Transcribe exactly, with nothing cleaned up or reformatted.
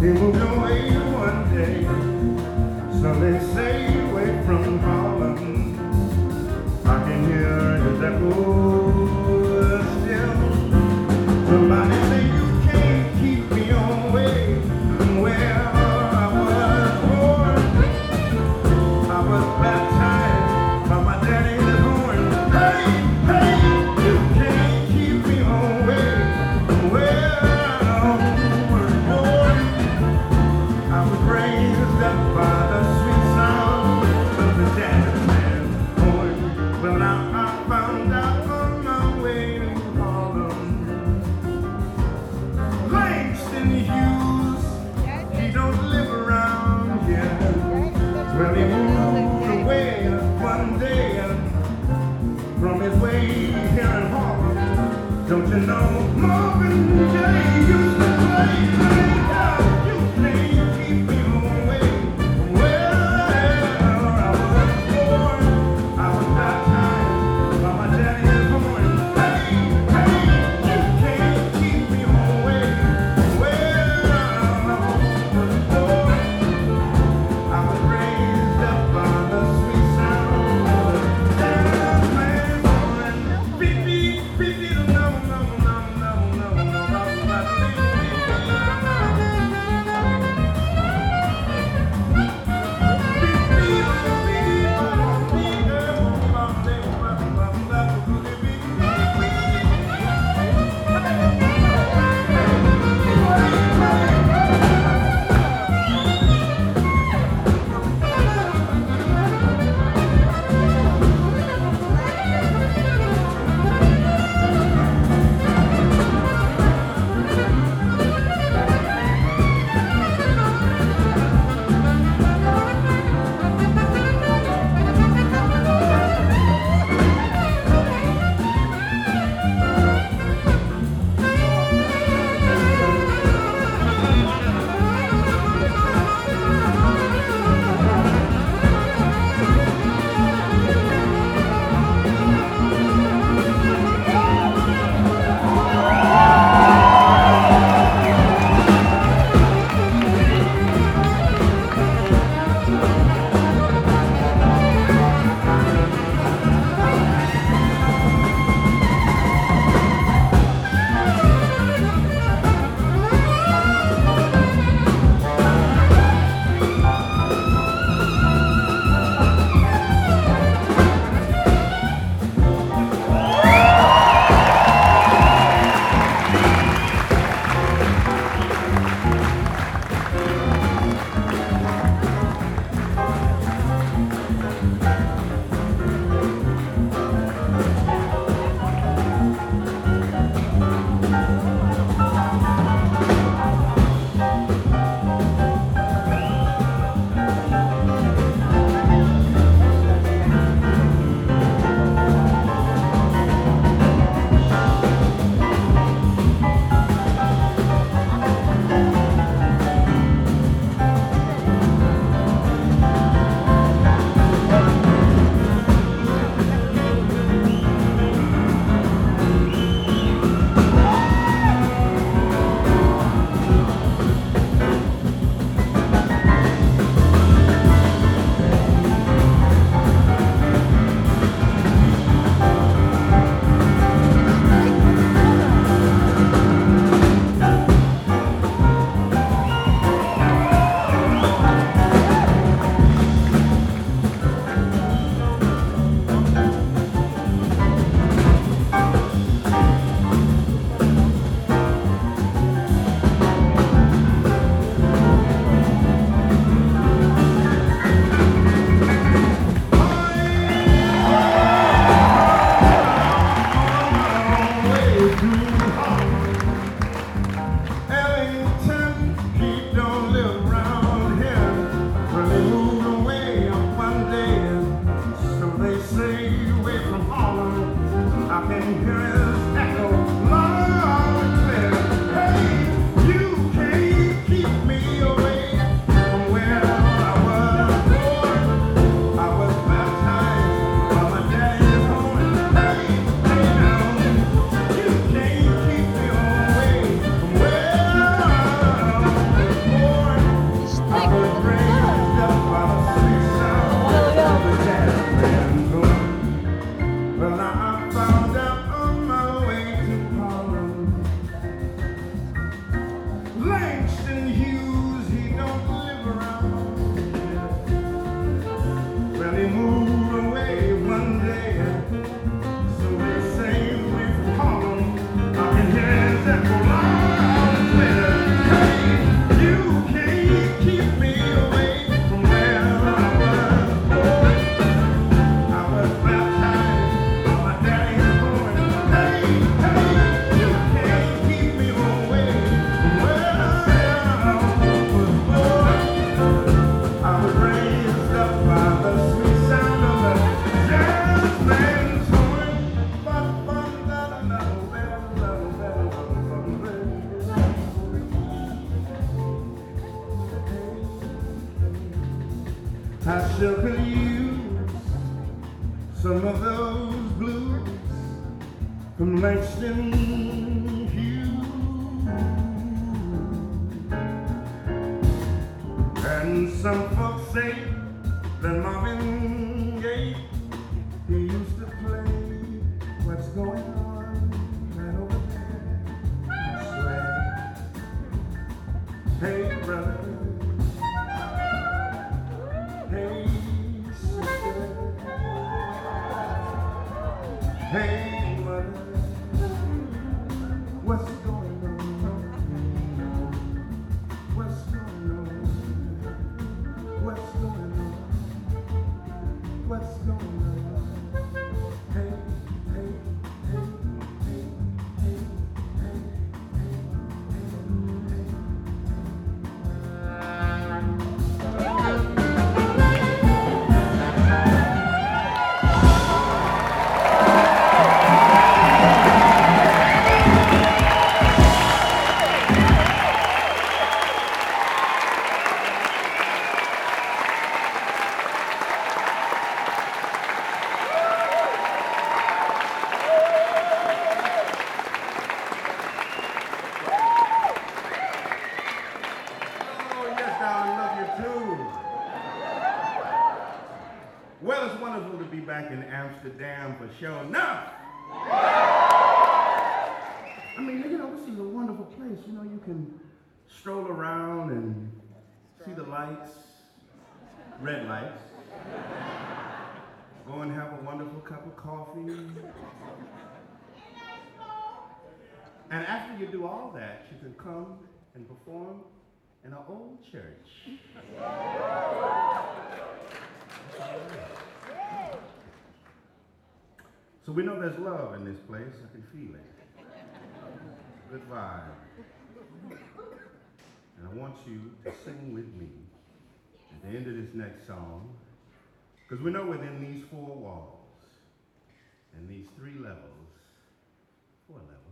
You moved away one day, some they say away from Harlem. I can hear his echo still. Somebody say you can't keep me away from where I was born. I was baptized by my daddy's horn. Hey, hey, you can't keep me away from where I was born. I was raised up by the sweet sound of the jazz man's horn. Well, now I found out on my way to Harlem, Langston Hughes, he don't live around here. Well, he moved away one day from his way here in Harlem. Don't you know Marvin Gaye used to play, play out. You can't keep me away from where I was born. I was baptized by my daddy's horn. Hey, hey, you can't keep me away from where I was born. I was raised up by the sweet sound of the jazz man's horn. Beep, beep, beep, beep, no, no, no, no, no, no, no, no, no, no, no, no, no, no. some of those blues from Langston Hughes. And some folks say that Marvin Gaye, he used to play What's Going On right over there. Hey brother, hey sister, hey mother, what's going on? What's going on? What's going on? What's going on? Hey, hey, hey, hey, hey, hey, well, it's wonderful to be back in Amsterdam for sure enough. I mean, you know, this is a wonderful place. You know, you can stroll around and see the lights, red lights, go and have a wonderful cup of coffee. And after you do all that, you can come and perform in our old church. So we know there's love in this place. I can feel it. Good vibe. And I want you to sing with me at the end of this next song, because we know within these four walls and these three levels, four levels,